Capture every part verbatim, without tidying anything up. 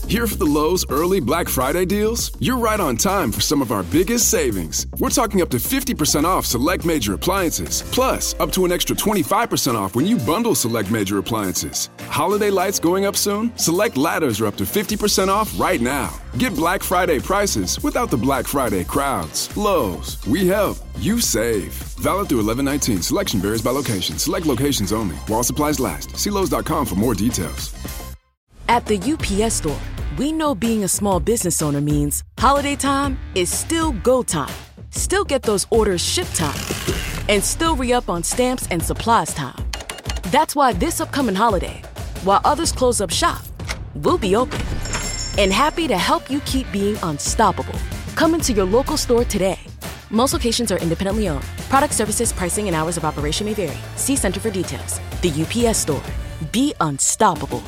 Here for the Lowe's early Black Friday deals? You're right on time for some of our biggest savings. We're talking up to fifty percent off select major appliances, plus up to an extra twenty-five percent off when you bundle select major appliances. Holiday lights going up soon? Select ladders are up to fifty percent off right now. Get Black Friday prices without the Black Friday crowds. Lowe's, we help, you save. Valid through eleven nineteen. Selection varies by location. Select locations only. While supplies last. See Lowe's dot com for more details. At the U P S Store, we know being a small business owner means holiday time is still go time. Still get those orders shipped time. And still re-up on stamps and supplies time. That's why this upcoming holiday, while others close up shop, we'll be open. And happy to help you keep being unstoppable. Come into your local store today. Most locations are independently owned. Product services, pricing, and hours of operation may vary. See Center for details. The U P S Store. Be unstoppable.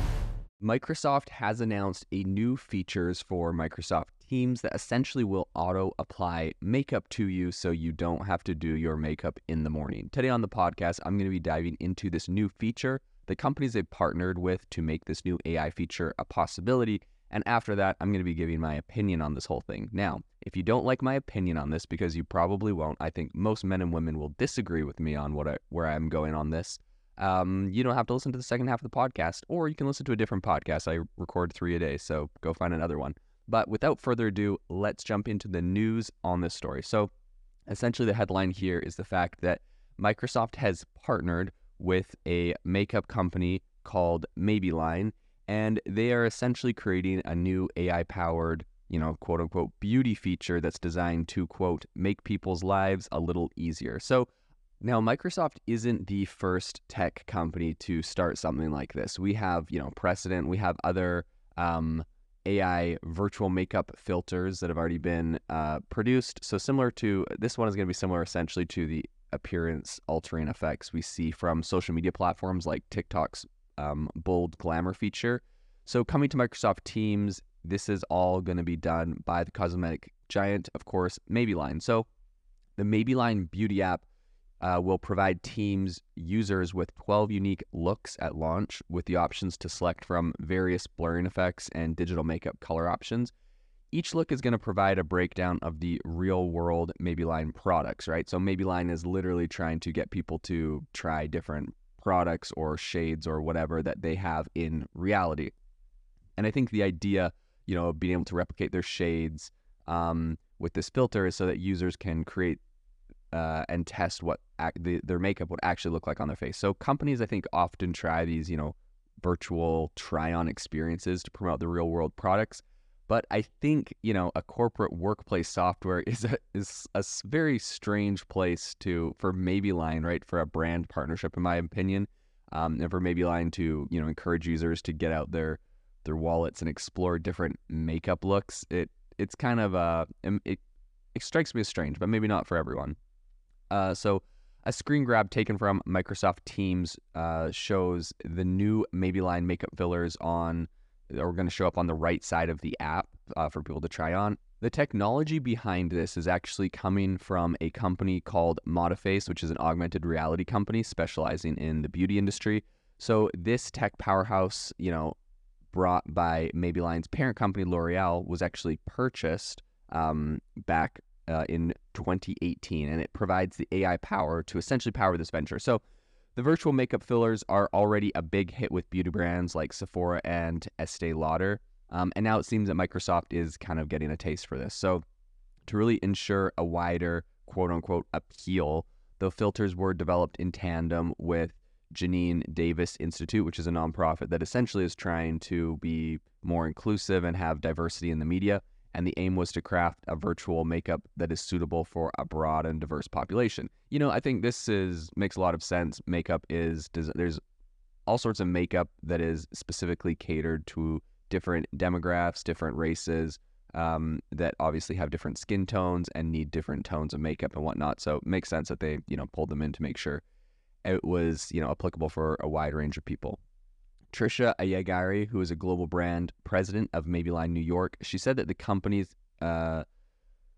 Microsoft has announced a new features for Microsoft Teams that essentially will auto-apply makeup to you so you don't have to do your makeup in the morning. Today on the podcast, I'm going to be diving into this new feature, the companies they've partnered with to make this new A I feature a possibility, and after that, I'm going to be giving my opinion on this whole thing. Now, if you don't like my opinion on this, because you probably won't, I think most men and women will disagree with me on what I, where I'm going on this. Um, you don't have to listen to the second half of the podcast, or you can listen to a different podcast. I record three a day, so go find another one. But without further ado, let's jump into the news on this story. So essentially the headline here is the fact that Microsoft has partnered with a makeup company called Maybelline, and they are essentially creating a new A I-powered, you know, quote unquote, beauty feature that's designed to, quote, make people's lives a little easier. So now, Microsoft isn't the first tech company to start something like this. We have, you know, precedent. We have other um, A I virtual makeup filters that have already been uh, produced. So similar to, this one is going to be similar essentially to the appearance altering effects we see from social media platforms like TikTok's um, bold glamour feature. So coming to Microsoft Teams, this is all going to be done by the cosmetic giant, of course, Maybelline. So the Maybelline beauty app Uh, will provide Teams users with twelve unique looks at launch with the options to select from various blurring effects and digital makeup color options. Each look is going to provide a breakdown of the real-world Maybelline products, right? So Maybelline is literally trying to get people to try different products or shades or whatever that they have in reality. And I think the idea, you know, of being able to replicate their shades um, with this filter is so that users can create Uh, and test what ac- the, their makeup would actually look like on their face. So companies, I think, often try these, you know, virtual try-on experiences to promote the real-world products. But I think, you know, a corporate workplace software is a, is a very strange place to for Maybelline, right, for a brand partnership, in my opinion, um, and for Maybelline to, you know, encourage users to get out their their wallets and explore different makeup looks. It it's kind of a it, it strikes me as strange, but maybe not for everyone. Uh, so a screen grab taken from Microsoft Teams uh, shows the new Maybelline makeup fillers on, are going to show up on the right side of the app uh, for people to try on. The technology behind this is actually coming from a company called Modiface, which is an augmented reality company specializing in the beauty industry. So this tech powerhouse, you know, brought by Maybelline's parent company, L'Oreal, was actually purchased um, back Uh, in twenty eighteen, and it provides the A I power to essentially power this venture. So the virtual makeup fillers are already a big hit with beauty brands like Sephora and Estee Lauder, um, and now it seems that Microsoft is kind of getting a taste for this. So to really ensure a wider quote-unquote appeal, the filters were developed in tandem with Janine Davis Institute, which is a nonprofit that essentially is trying to be more inclusive and have diversity in the media. And the aim was to craft a virtual makeup that is suitable for a broad and diverse population. You know, I think this is makes a lot of sense. Makeup is, there's all sorts of makeup that is specifically catered to different demographics, different races, um, that obviously have different skin tones and need different tones of makeup and whatnot. So it makes sense that they, you know, pulled them in to make sure it was, you know, applicable for a wide range of people. Trisha Ayagari, who is a global brand president of Maybelline New York, she said that the companies uh,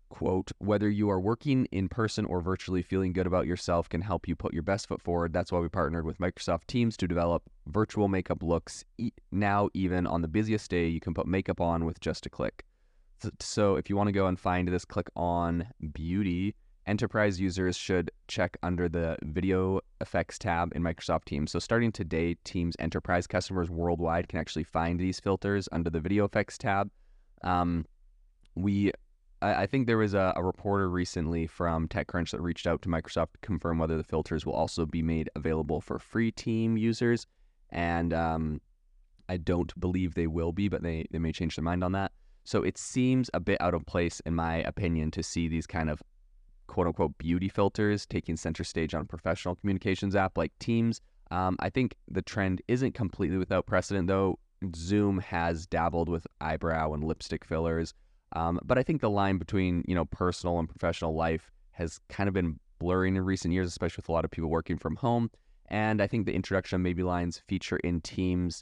quote, whether you are working in person or virtually, feeling good about yourself can help you put your best foot forward. That's why we partnered with Microsoft Teams to develop virtual makeup looks. Now, even on the busiest day, you can put makeup on with just a click. So if you want to go and find this, click on Beauty. Enterprise users should check under the Video Effects tab in Microsoft Teams. So starting today, Teams Enterprise customers worldwide can actually find these filters under the Video Effects tab. Um, we, I, I think there was a, a reporter recently from TechCrunch that reached out to Microsoft to confirm whether the filters will also be made available for free team users. And um, I don't believe they will be, but they, they may change their mind on that. So it seems a bit out of place, in my opinion, to see these kind of quote-unquote beauty filters taking center stage on a professional communications app like Teams. Um, I think the trend isn't completely without precedent, though. Zoom has dabbled with eyebrow and lipstick fillers, um, but I think the line between, you know, personal and professional life has kind of been blurring in recent years, especially with a lot of people working from home. And I think the introduction of Maybe Lines feature in Teams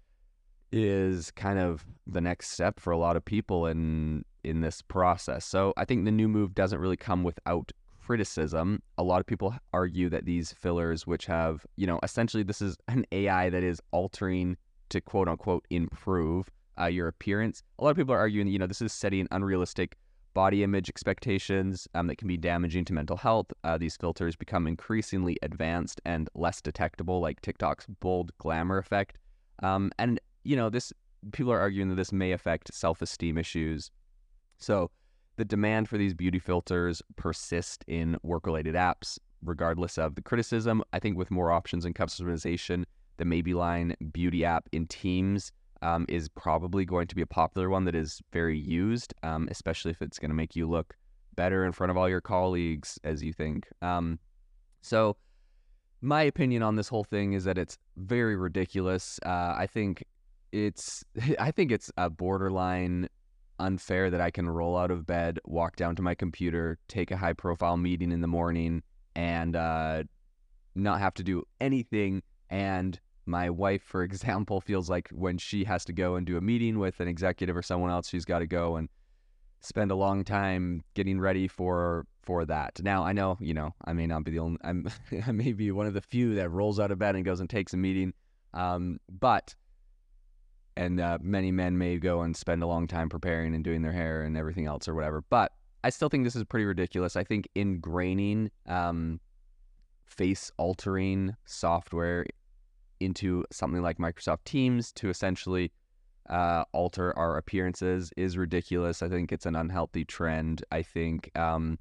is kind of the next step for a lot of people in in this process. So I think the new move doesn't really come without criticism. A lot of people argue that these fillers, which have, you know, essentially this is an A I that is altering to quote unquote improve uh, your appearance. A lot of people are arguing that, you know, this is setting unrealistic body image expectations um, that can be damaging to mental health. Uh, these filters become increasingly advanced and less detectable, like TikTok's bold glamour effect. Um, and, you know, this people are arguing that this may affect self-esteem issues. So the demand for these beauty filters persist in work-related apps, regardless of the criticism. I think with more options and customization, the Maybelline beauty app in Teams um, is probably going to be a popular one that is very used, um, especially if it's going to make you look better in front of all your colleagues, as you think. Um, so my opinion on this whole thing is that it's very ridiculous. Uh, I think it's, I think it's a borderline unfair that I can roll out of bed, walk down to my computer, take a high profile meeting in the morning, and uh, not have to do anything. And my wife, for example, feels like when she has to go and do a meeting with an executive or someone else, she's got to go and spend a long time getting ready for for that. Now, I know, you know, I may not be the only, I'm, I may be one of the few that rolls out of bed and goes and takes a meeting, um, but And uh, many men may go and spend a long time preparing and doing their hair and everything else or whatever. But I still think this is pretty ridiculous. I think ingraining um, face-altering software into something like Microsoft Teams to essentially uh, alter our appearances is ridiculous. I think it's an unhealthy trend. I think um,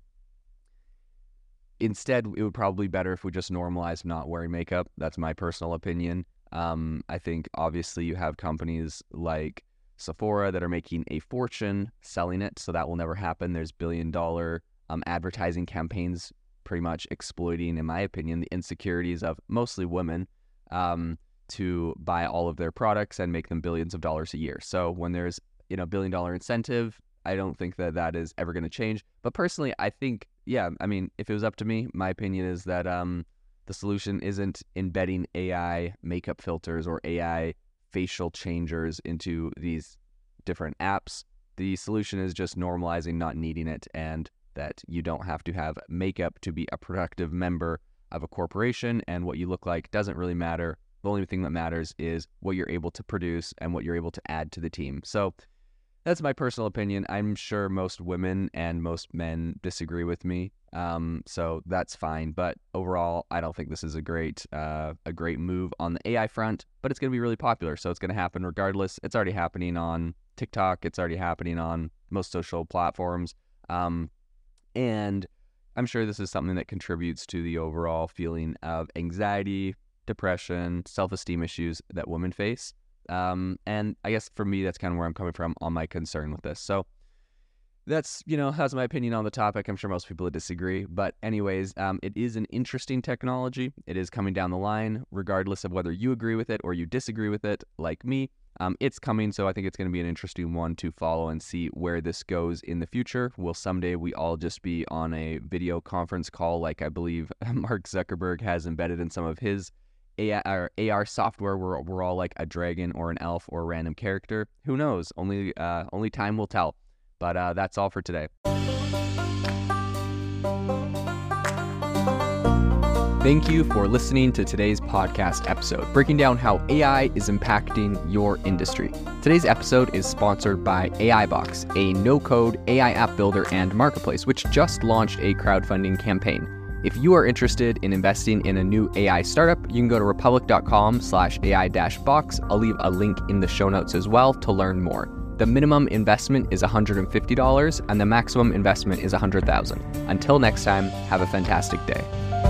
instead it would probably be better if we just normalize not wearing makeup. That's my personal opinion. Um, I think obviously you have companies like Sephora that are making a fortune selling it, so that will never happen. There's billion dollar um, advertising campaigns pretty much exploiting, in my opinion, the insecurities of mostly women um, to buy all of their products and make them billions of dollars a year. So when there's, you know, billion dollar incentive, I don't think that that is ever going to change. But personally, I think, yeah, I mean, if it was up to me, my opinion is that um, the solution isn't embedding A I makeup filters or A I facial changers into these different apps. The solution is just normalizing not needing it, and that you don't have to have makeup to be a productive member of a corporation, and what you look like doesn't really matter. The only thing that matters is what you're able to produce and what you're able to add to the team. So that's my personal opinion. I'm sure most women and most men disagree with me, um, so that's fine. But overall, I don't think this is a great uh, a great move on the A I front, but it's going to be really popular, so it's going to happen regardless. It's already happening on TikTok. It's already happening on most social platforms, um, and I'm sure this is something that contributes to the overall feeling of anxiety, depression, self-esteem issues that women face. Um, and I guess for me, that's kind of where I'm coming from on my concern with this. So that's, you know, that's my opinion on the topic. I'm sure most people would disagree. But anyways, um, it is an interesting technology. It is coming down the line, regardless of whether you agree with it or you disagree with it, like me. Um, it's coming, so I think it's going to be an interesting one to follow and see where this goes in the future. Will someday we all just be on a video conference call like I believe Mark Zuckerberg has embedded in some of his A I, or A R software where we're all like a dragon or an elf or a random character? Who knows? Only uh, only time will tell. But uh, that's all for today. Thank you for listening to today's podcast episode, breaking down how A I is impacting your industry. Today's episode is sponsored by AIbox, a no-code A I app builder and marketplace, which just launched a crowdfunding campaign. If you are interested in investing in a new A I startup, you can go to republic.com slash AI dash box. I'll leave a link in the show notes as well to learn more. The minimum investment is one hundred fifty dollars and the maximum investment is one hundred thousand dollars. Until next time, have a fantastic day.